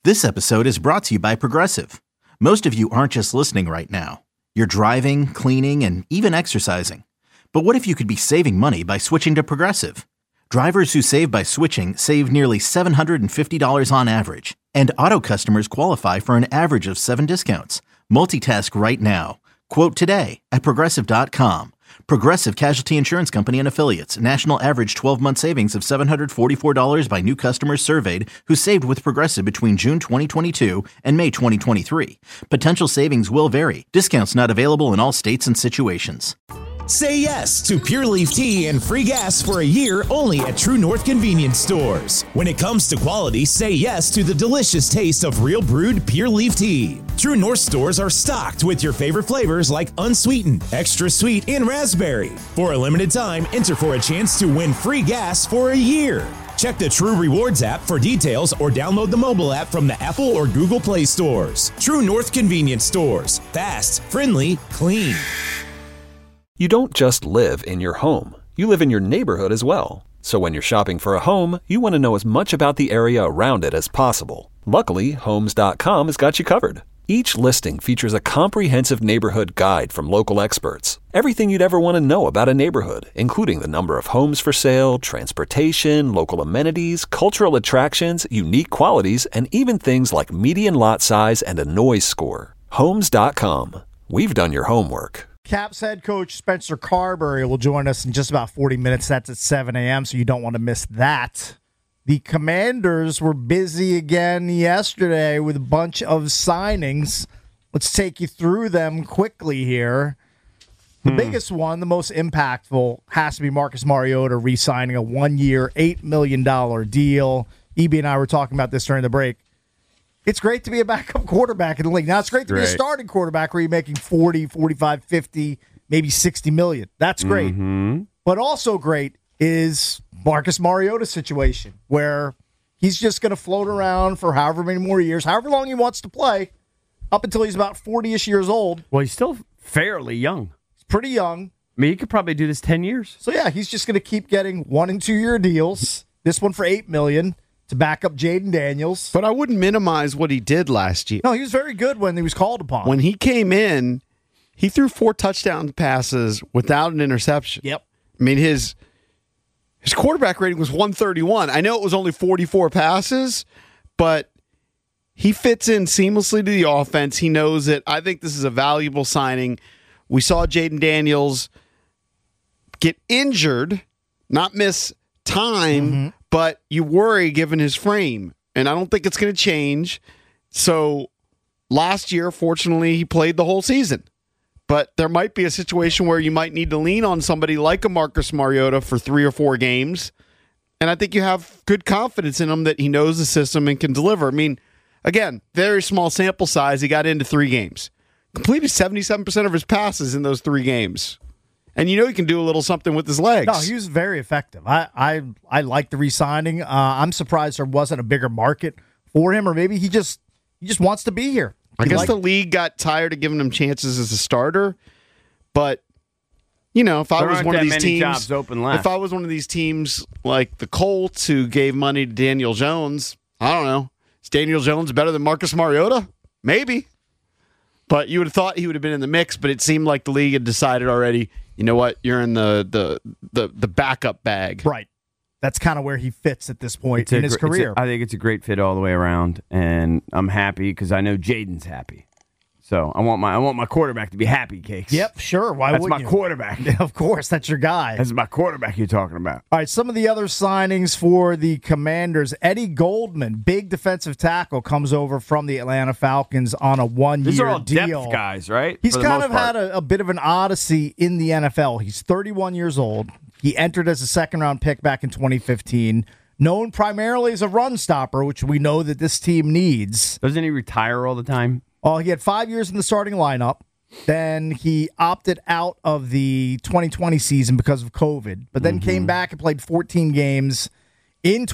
This episode is brought to you by Progressive. Most of you aren't just listening right now. You're driving, cleaning, and even exercising. But what if you could be saving money by switching to Progressive? Drivers who save by switching save nearly $750 on average. And auto customers qualify for an average of 7 discounts. Multitask right now. Quote today at Progressive.com. Progressive Casualty Insurance Company and Affiliates. National average 12-month savings of $744 by new customers surveyed who saved with Progressive between June 2022 and May 2023. Potential savings will vary. Discounts not available in all states and situations. Say yes to Pure Leaf Tea and free gas for a year only at True North Convenience Stores. When it comes to quality, say yes to the delicious taste of real brewed Pure Leaf Tea. True North stores are stocked with your favorite flavors like unsweetened, extra sweet, and raspberry. For a limited time, enter for a chance to win free gas for a year. Check the True Rewards app for details or download the mobile app from the Apple or Google Play stores. True North Convenience Stores. Fast, friendly, clean. You don't just live in your home. You live in your neighborhood as well. So when you're shopping for a home, you want to know as much about the area around it as possible. Luckily, Homes.com has got you covered. Each listing features a comprehensive neighborhood guide from local experts. Everything you'd ever want to know about a neighborhood, including the number of homes for sale, transportation, local amenities, cultural attractions, unique qualities, and even things like median lot size and a noise score. Homes.com. We've done your homework. Caps head coach Spencer Carberry will join us in just about 40 minutes. That's at 7 a.m., so you don't want to miss that. The Commanders were busy again yesterday with a bunch of signings. Let's take you through them quickly here. The biggest one, the most impactful, has to be Marcus Mariota re-signing a one-year, $8 million deal. EB and I were talking about this during the break. It's great to be a backup quarterback in the league. Now, it's great to be a starting quarterback where you're making 40, 45, 50, maybe 60 million. That's great. Mm-hmm. But also great is Marcus Mariota's situation where he's just going to float around for however many more years, however long he wants to play, up until he's about 40-ish years old. Well, he's still fairly young. He's pretty young. I mean, he could probably do this 10 years. So, yeah, he's just going to keep getting 1- and 2-year deals. This one for $8 million. To back up Jaden Daniels. But I wouldn't minimize what he did last year. No, he was very good when he was called upon. When he came in, he threw 4 touchdown passes without an interception. Yep. I mean, his quarterback rating was 131. I know it was only 44 passes, but he fits in seamlessly to the offense. He knows it. I think this is a valuable signing. We saw Jaden Daniels get injured, not miss time, but you worry given his frame, and I don't think it's going to change. So last year, fortunately, he played the whole season. But there might be a situation where you might need to lean on somebody like a Marcus Mariota for 3 or 4 games, and I think you have good confidence in him that he knows the system and can deliver. I mean, again, very small sample size. He got into 3 games. Completed 77% of his passes in those 3 games. And you know he can do a little something with his legs. No, he was very effective. I like the re-signing. I'm surprised there wasn't a bigger market for him, or maybe he just wants to be here. I guess the league got tired of giving him chances as a starter. But you know, if I was one of these teams, if I was one of these teams like the Colts who gave money to Daniel Jones, I don't know. Is Daniel Jones better than Marcus Mariota? Maybe. But you would have thought he would have been in the mix, but it seemed like the league had decided already, you know what, you're in the backup bag. Right. That's kind of where he fits at this point in his career. I think it's a great fit all the way around, and I'm happy because I know Jaden's happy. So I want my quarterback to be happy, Cakes. Yep, sure. Why wouldn't you? That's my quarterback. Of course, that's your guy. That's my quarterback you're talking about. All right, some of the other signings for the Commanders. Eddie Goldman, big defensive tackle, comes over from the Atlanta Falcons on a one-year deal. These are all depth guys, right? He's kind of had a bit of an odyssey in the NFL. He's 31 years old. He entered as a second-round pick back in 2015. Known primarily as a run stopper, which we know that this team needs. Doesn't he retire all the time? Oh, he had 5 years in the starting lineup. Then he opted out of the 2020 season because of COVID, but then came back and played 14 games in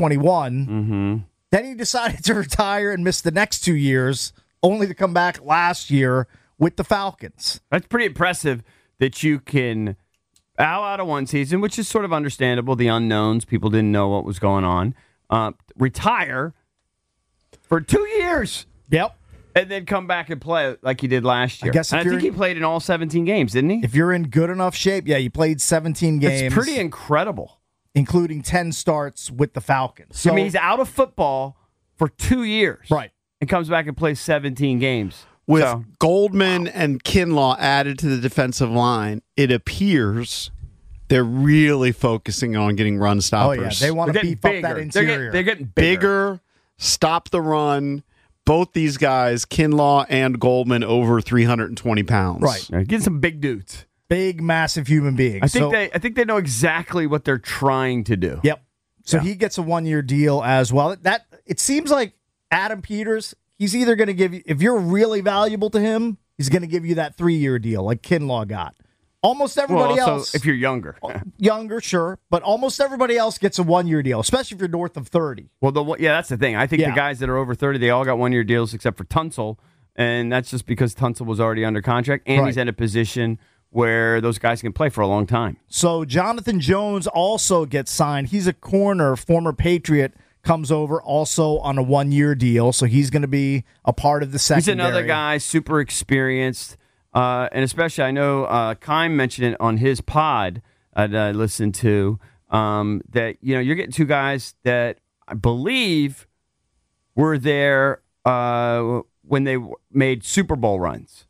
2021. Then he decided to retire and miss the next 2 years, only to come back last year with the Falcons. That's pretty impressive that you can out of one season, which is sort of understandable, the unknowns, people didn't know what was going on, retire, for 2 years. Yep. And then come back and play like he did last year. I guess if and I think he played in all 17 games, didn't he? If you're in good enough shape, yeah, you played 17 games. It's pretty incredible. Including 10 starts with the Falcons. So, I mean, he's out of football for 2 years. Right. And comes back and plays 17 games. With Goldman and Kinlaw added to the defensive line, it appears they're really focusing on getting run stoppers. Oh, yeah. They want to beef up that interior. They're getting bigger, stop the run. Both these guys, Kinlaw and Goldman, over 320 pounds. Right. Getting some big dudes. Big, massive human beings. I think they know exactly what they're trying to do. Yep. So he gets a 1-year deal as well. That it seems like Adam Peters, he's either going to give you, if you're really valuable to him, he's going to give you that 3-year deal like Kinlaw got. Almost everybody else. If you're younger. Younger, sure. But almost everybody else gets a 1-year deal, especially if you're north of 30. Well, that's the thing. I think the guys that are over 30, they all got 1-year deals except for Tunsil. And that's just because Tunsil was already under contract. And he's in a position where those guys can play for a long time. So Jonathan Jones also gets signed. He's a corner, former Patriot, comes over also on a 1-year deal. So he's going to be a part of the secondary. He's another guy, super experienced. And especially, I know Keim mentioned it on his pod that I listened to, that you're getting two guys that I believe were there when they made Super Bowl runs.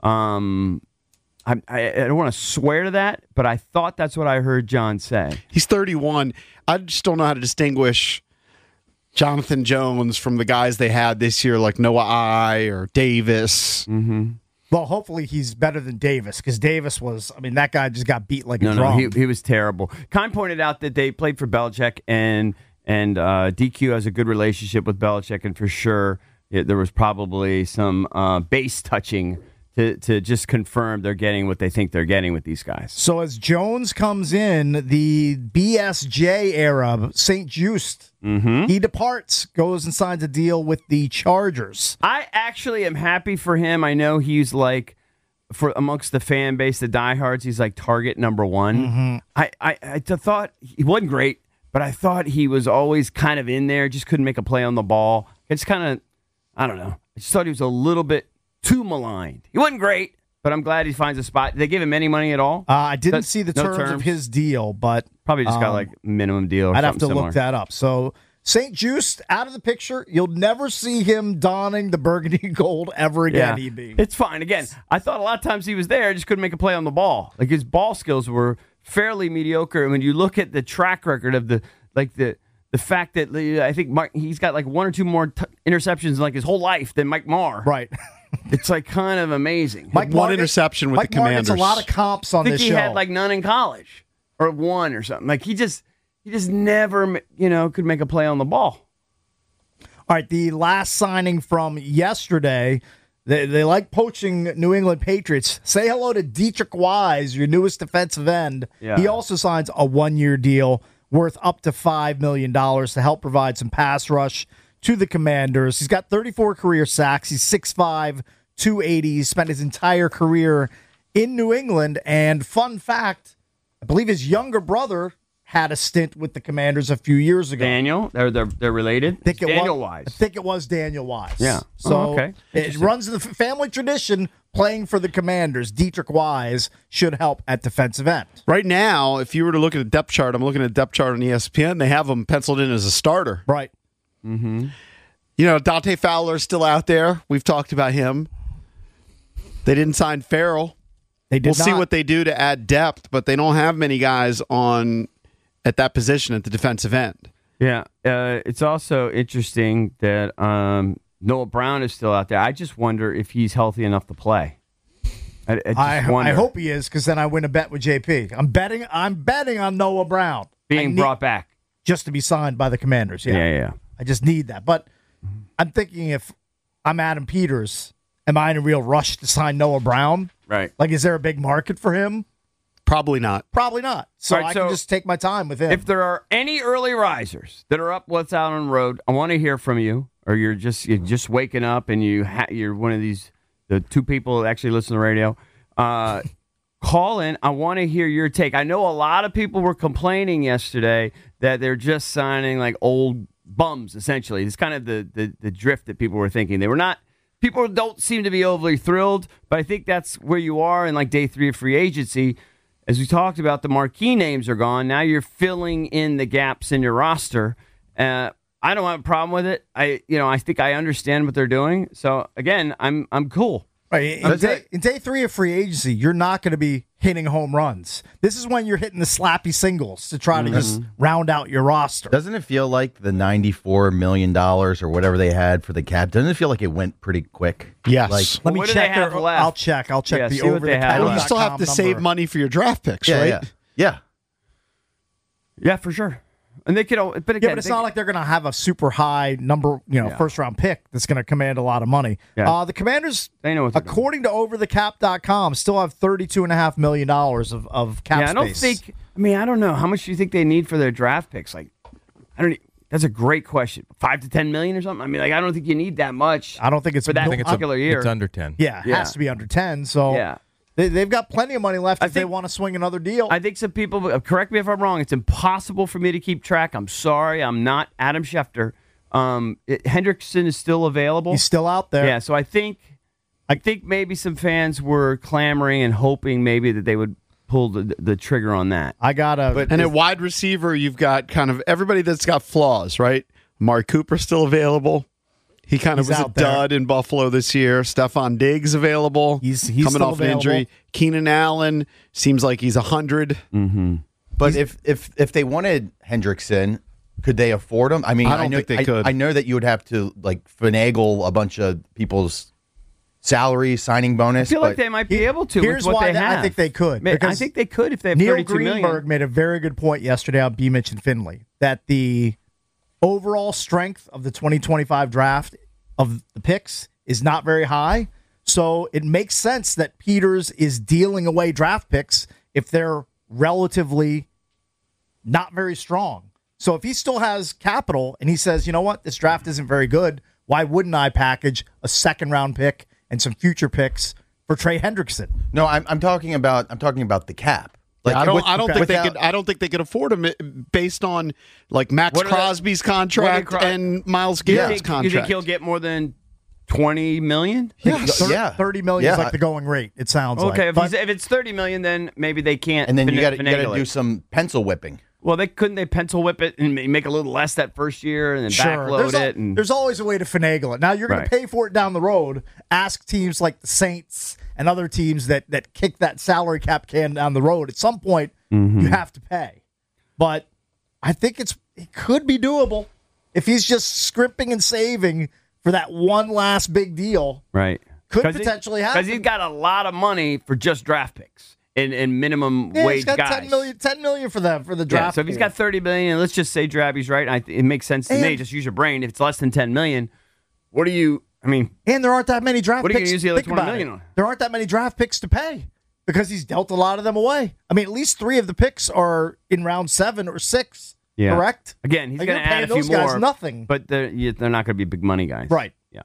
I don't want to swear to that, but I thought that's what I heard John say. He's 31. I just don't know how to distinguish Jonathan Jones from the guys they had this year, like Noah I or Davis. Mm-hmm. Well, hopefully he's better than Davis, because Davis was, that guy just got beat like a drum. No, he was terrible. Keim pointed out that they played for Belichick, and DQ has a good relationship with Belichick, and for sure there was probably some base touching to just confirm they're getting what they think they're getting with these guys. So as Jones comes in, the BSJ era, St. Just, he departs, goes and signs a deal with the Chargers. I actually am happy for him. I know he's like, for amongst the fan base, the diehards, he's like target number one. I thought he wasn't great, but I thought he was always kind of in there, just couldn't make a play on the ball. It's kind of, I don't know. I just thought he was a little bit too maligned. He wasn't great, but I'm glad he finds a spot. Did they give him any money at all? I didn't see the terms of his deal, but probably just got like minimum deal. I'd have to similar. look that up. So St. Just out of the picture. You'll never see him donning the burgundy gold ever again. Yeah. It's fine. Again, I thought a lot of times he was there, just couldn't make a play on the ball. Like his ball skills were fairly mediocre. And when you look at the track record of the fact that I think he's got like one or two more interceptions in like his whole life than Mike Marr. Right. It's like kind of amazing. One interception with the Commanders. Mike Marr gets a lot of comps on this show. I think he had like none in college or one or something. Like he just never, could make a play on the ball. All right, the last signing from yesterday, they like poaching New England Patriots. Say hello to Dietrich Wise, your newest defensive end. Yeah. He also signs a 1-year deal worth up to $5 million to help provide some pass rush to the Commanders. He's got 34 career sacks. He's 6'5", 280. He spent his entire career in New England. And fun fact, I believe his younger brother had a stint with the Commanders a few years ago. Daniel? They're related? Daniel Wise. I think it was Daniel Wise. Yeah. So okay. It runs in the family tradition. Playing for the Commanders, Dietrich Wise should help at defensive end. Right now, if you were to look at a depth chart, I'm looking at a depth chart on ESPN, they have him penciled in as a starter. Right. Mm-hmm. Dante Fowler's still out there. We've talked about him. They didn't sign Farrell. They did We'll see what they do to add depth, but they don't have many guys at that position at the defensive end. Yeah. It's also interesting that Noah Brown is still out there. I just wonder if he's healthy enough to play. I hope he is, because then I win a bet with JP. I'm betting on Noah Brown being brought back just to be signed by the Commanders. Yeah. I just need that. But I'm thinking, if I'm Adam Peters, am I in a real rush to sign Noah Brown? Right. Like, is there a big market for him? Probably not. Probably not. So I can just take my time with him. If there are any early risers that are up what's out on the road, I want to hear from you. Or you're just waking up and you're one of the two people that actually listen to the radio. Call in. I want to hear your take. I know a lot of people were complaining yesterday that they're just signing like old bums, essentially. It's kind of the drift that people were thinking. They were not. People don't seem to be overly thrilled, but I think that's where you are in like day 3 of free agency. As we talked about, the marquee names are gone. Now you're filling in the gaps in your roster. I don't have a problem with it. I think I understand what they're doing. So again, I'm cool. Right. In day 3 of free agency, you're not going to be hitting home runs. This is when you're hitting the slappy singles to try to just round out your roster. Doesn't it feel like the $94 million or whatever they had for the cap, doesn't it feel like it went pretty quick? Yes. Like, Let me what do check. they have left? I'll check. I'll check Yeah, the see what over they the have cap. Well, you still have to save money for your draft picks, right? Yeah. Yeah, for sure. And they could, but again, Yeah, but it's not like they're going to have a super high number, first round pick that's going to command a lot of money. Yeah. The Commanders, They know what they're according to overthecap.com, still have $32.5 million of cap I don't space. think. I don't know how much do you think they need for their draft picks. Like, I don't. That's a great question. 5 to 10 million or something. I don't think you need that much. I don't think it's for that I think particular year. It's under 10. Yeah, it has to be under 10. So Yeah. they've got plenty of money left if they think- want to swing another deal. I think some people, correct me if I'm wrong, it's impossible for me to keep track. I'm sorry. I'm not Adam Schefter. Hendrickson is still available. He's still out there. Yeah, so I think maybe some fans were clamoring and hoping maybe that they would pull the trigger on that. I got to. And at wide receiver, you've got kind of everybody that's got flaws, right? Mark Cooper still available. He kind of He's was a out there. dud in Buffalo this year. Stephon Diggs available. He's coming still off an injury. available. Keenan Allen seems like he's 100. But if they wanted Hendrickson, could they afford him? I mean, I don't know, think they could. I know that you would have to like finagle a bunch of people's salary, signing bonus. I feel like but they might be able to. Here's with what why they have. I think they could. I because think they could if they have Neil 32 million. Greenberg made a very good point yesterday on B. Mitch and Finley that the overall strength of the 2025 draft of the picks is not very high. So it makes sense that Peters is dealing away draft picks if they're relatively not very strong. So if he still has capital and he says, you know what, this draft isn't very good, why wouldn't I package a second round pick and some future picks for Trey Hendrickson? no, I'm talking about the cap. Like I don't think they without- could. I don't think they could afford him based on like Max What are they- Crosby's contract and Miles Garrett's You contract. think he'll get more than 20 million? Yes. Yeah. 30 million is Yeah. like the going rate, it sounds like. Okay, But if it's 30 million, then maybe they can't. And then you got to finagle do it. some pencil whipping. Well, couldn't they pencil whip it and make a little less that first year and then backload it? And there's always a way to finagle it. Now, you're going Right. to pay for it down the road. Ask teams like the Saints and other teams that kick that salary cap can down the road. At some point, you have to pay. But I think it could be doable if he's just scrimping and saving for that one last big deal. right Could potentially happen. because he's got a lot of money for just draft picks and minimum Yeah, wage he's got guys. 10 million for them for the draft. Yeah, so if he's pool. got 30 million, let's just say Drabby's right. It makes sense to me. And- Just use your brain. If it's less than 10 million, what do you? I mean, And there aren't that many draft What are you picks. gonna use the other Think 20 about million it. on? There aren't that many draft picks to pay because he's dealt a lot of them away. I mean, at least 3 of the picks are in round 7 or 6. Yeah. Correct? again, he's Like, going you're to add paying a few those guys more. nothing. But they're not going to be big money guys. Right. Yeah.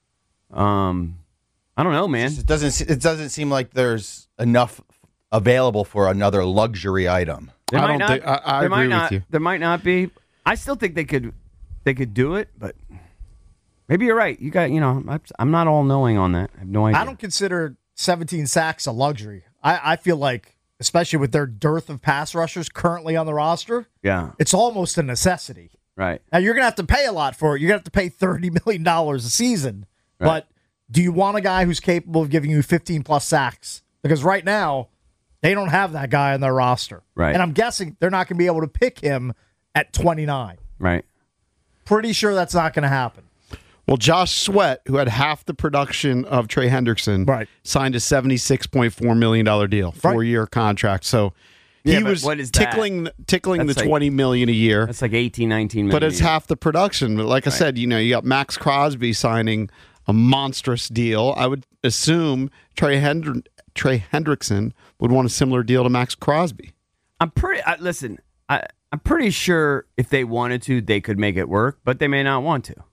I don't know, man. It doesn't seem like there's enough available for another luxury item. There I might don't think- I there might agree with not, you. There might not be. I still think they could do it, but maybe you're right. I'm not all knowing on that. I have no idea. I don't consider 17 sacks a luxury. I feel like, especially with their dearth of pass rushers currently on the roster, Yeah. it's almost a necessity. Right. Now, you're going to have to pay a lot for it. You're going to have to pay $30 million a season. Right. But do you want a guy who's capable of giving you 15-plus sacks? Because right now, they don't have that guy on their roster. Right. And I'm guessing they're not going to be able to pick him at 29. Right. Pretty sure that's not going to happen. Well, Josh Sweat, who had half the production of Trey Hendrickson, Right. signed a $76.4 million deal, 4-year contract. So he Yeah, but was what is that? tickling That's the like- $20 million a year. That's like 18, 19 million. But it's half the production. But like I said, you got Max Crosby signing a monstrous deal. I would assume Trey Hendrickson would want a similar deal to Max Crosby. I'm pretty sure if they wanted to, they could make it work, but they may not want to.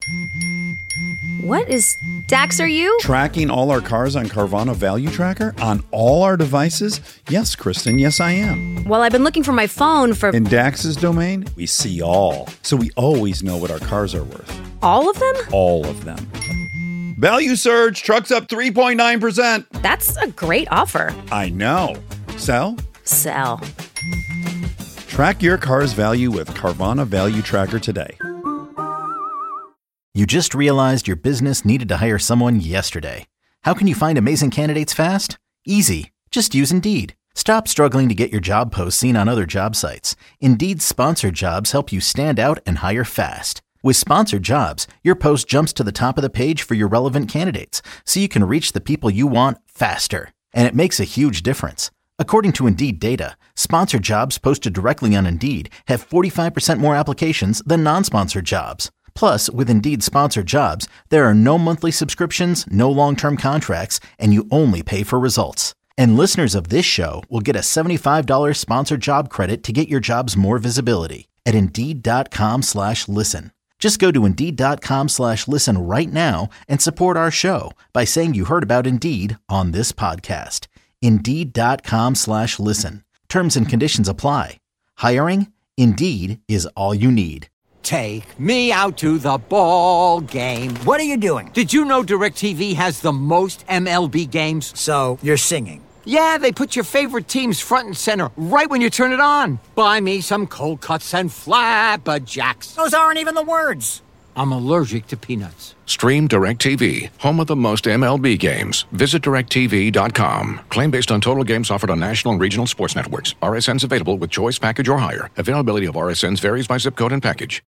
What is... Dax, are you? Tracking all our cars on Carvana Value Tracker on all our devices? Yes, Kristen, yes, I am. Well, I've been looking for my phone for... In Dax's domain, we see all. So we always know what our cars are worth. All of them? All of them. Value surge, trucks up 3.9%. That's a great offer. I know. Sell? Sell. Track your car's value with Carvana Value Tracker today. You just realized your business needed to hire someone yesterday. How can you find amazing candidates fast? Easy. Just use Indeed. Stop struggling to get your job posts seen on other job sites. Indeed's sponsored jobs help you stand out and hire fast. With sponsored jobs, your post jumps to the top of the page for your relevant candidates, so you can reach the people you want faster. And it makes a huge difference. According to Indeed data, sponsored jobs posted directly on Indeed have 45% more applications than non-sponsored jobs. Plus, with Indeed sponsored jobs, there are no monthly subscriptions, no long-term contracts, and you only pay for results. And listeners of this show will get a $75 sponsored job credit to get your jobs more visibility at Indeed.com/listen. Just go to Indeed.com/listen right now and support our show by saying you heard about Indeed on this podcast. Indeed.com/listen. Terms and conditions apply. Hiring? Indeed is all you need. Take me out to the ball game. What are you doing? Did you know DirecTV has the most MLB games? So, you're singing. Yeah, they put your favorite teams front and center right when you turn it on. Buy me some cold cuts and flapjacks. Those aren't even the words. I'm allergic to peanuts. Stream DirecTV, home of the most MLB games. Visit DirecTV.com. Claim based on total games offered on national and regional sports networks. RSNs available with choice package or higher. Availability of RSNs varies by zip code and package.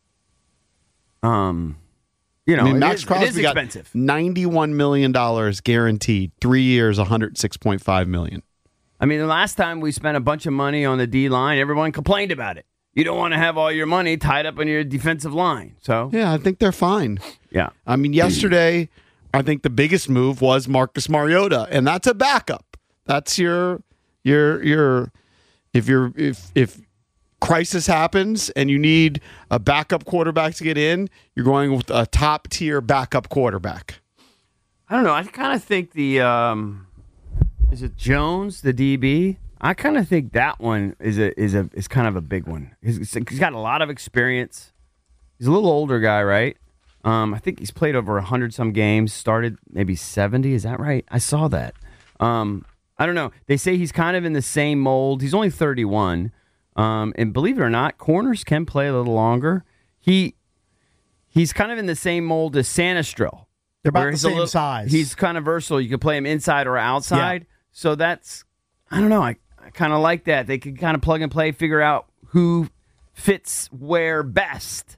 Max Crosby got expensive. $91 million guaranteed, 3 years, $106.5 million. I mean, the last time we spent a bunch of money on the D line, everyone complained about it. You don't want to have all your money tied up in your defensive line. So yeah, I think they're fine. Yeah. I mean, yesterday, I think the biggest move was Marcus Mariota, and that's a backup. That's your if crisis happens and you need a backup quarterback to get in, you're going with a top tier backup quarterback. I don't know. I kind of think the is it Jones, the DB? I kind of think that one is kind of a big one. He's got a lot of experience. He's a little older guy, right? I think he's played over 100-some games. Started maybe 70. Is that right? I saw that. I don't know. They say he's kind of in the same mold. He's only 31. And believe it or not, corners can play a little longer. He's kind of in the same mold as Sanistril. They're about the same size. He's kind of versatile. You can play him inside or outside. Yeah. So that's, I don't know. I kind of like that. They can kind of plug and play, figure out who fits where best.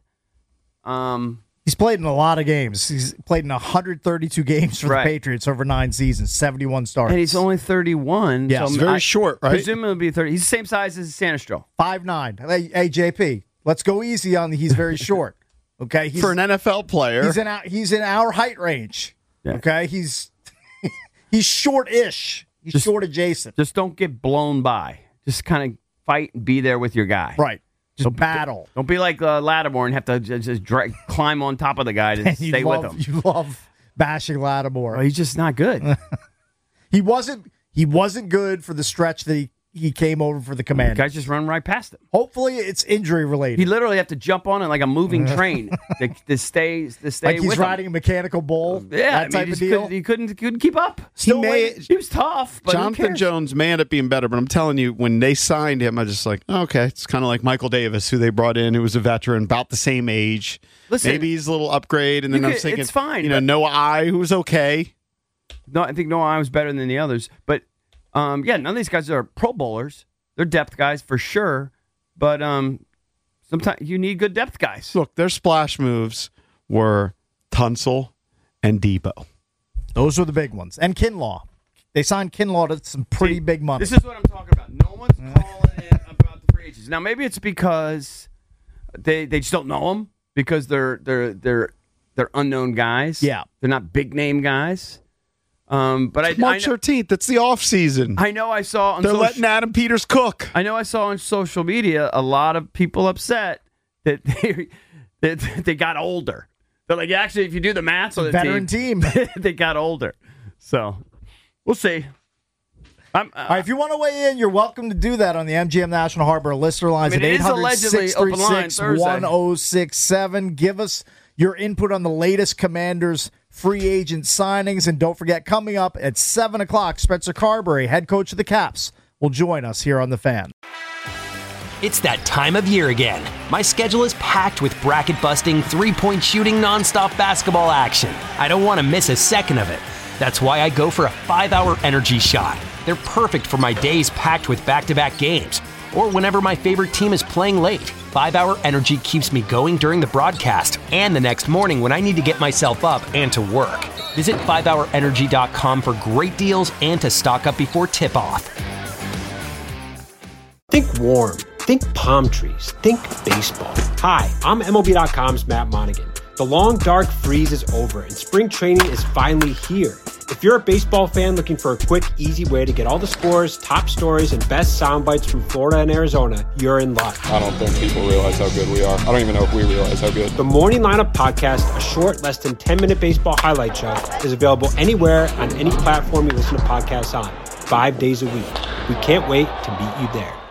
He's played in a lot of games. He's played in 132 games for the Patriots over 9 seasons, 71 starts. And he's only 31. Yeah, so he's very short, right? Presumably 30. He's the same size as Sanistril. 5'9". Hey, JP, let's go easy on he's very short. Okay, for an NFL player, he's in our height range. Yeah. Okay, he's short-ish. He's short adjacent. Just don't get blown by. Just kind of fight and be there with your guy. Right. Just battle. Don't be like Lattimore and have to just climb on top of the guy to stay with him. You love bashing Lattimore. Well, he's just not good. He wasn't good for the stretch that he came over for the Commanders. The guys just run right past him. Hopefully, it's injury related. He literally have to jump on it like a moving train to stay like he's with riding him. a mechanical bull. Yeah, that type of deal. He couldn't keep up. He was tough. But Jonathan Jones may end up being better, but I'm telling you, when they signed him, I was just like, okay, it's kind of like Michael Davis, who they brought in, who was a veteran, about the same age. Listen, maybe he's a little upgrade, and then I'm thinking, it's fine. Noah I, who was okay. No, I think Noah I was better than the others, but none of these guys are Pro Bowlers. They're depth guys for sure, but sometimes you need good depth guys. Look, their splash moves were Tunsil and Debo. Those were the big ones. And Kinlaw. They signed Kinlaw to some pretty big money. This is what I'm talking about. No one's calling in about the free agents. Now, maybe it's because they just don't know them because they're unknown guys. Yeah. They're not big name guys. But it's March 13th. It's the off season. I know. I saw on they're letting Adam Peters cook. I know. I saw on social media a lot of people upset that they got older. But like, actually, if you do the math on the veteran team. they got older. So we'll see. All right, if you want to weigh in, you're welcome to do that on the MGM National Harbor listener lines at 800-636-1067. Give us your input on the latest Commanders free agent signings. And don't forget, coming up at 7 o'clock, Spencer Carberry, head coach of the Caps, will join us here on The Fan. It's that time of year again. My schedule is packed with bracket-busting, three-point shooting, nonstop basketball action. I don't want to miss a second of it. That's why I go for a 5-hour energy shot. They're perfect for my days packed with back-to-back games, or whenever my favorite team is playing late. 5-hour energy keeps me going during the broadcast and the next morning when I need to get myself up and to work. Visit 5hourenergy.com for great deals and to stock up before tip-off. Think warm. Think palm trees. Think baseball. Hi, I'm MLB.com's Matt Monaghan. The long, dark freeze is over, and spring training is finally here. If you're a baseball fan looking for a quick, easy way to get all the scores, top stories, and best sound bites from Florida and Arizona, you're in luck. I don't think people realize how good we are. I don't even know if we realize how good. The Morning Lineup Podcast, a short, less than 10-minute baseball highlight show, is available anywhere on any platform you listen to podcasts on, 5 days a week. We can't wait to meet you there.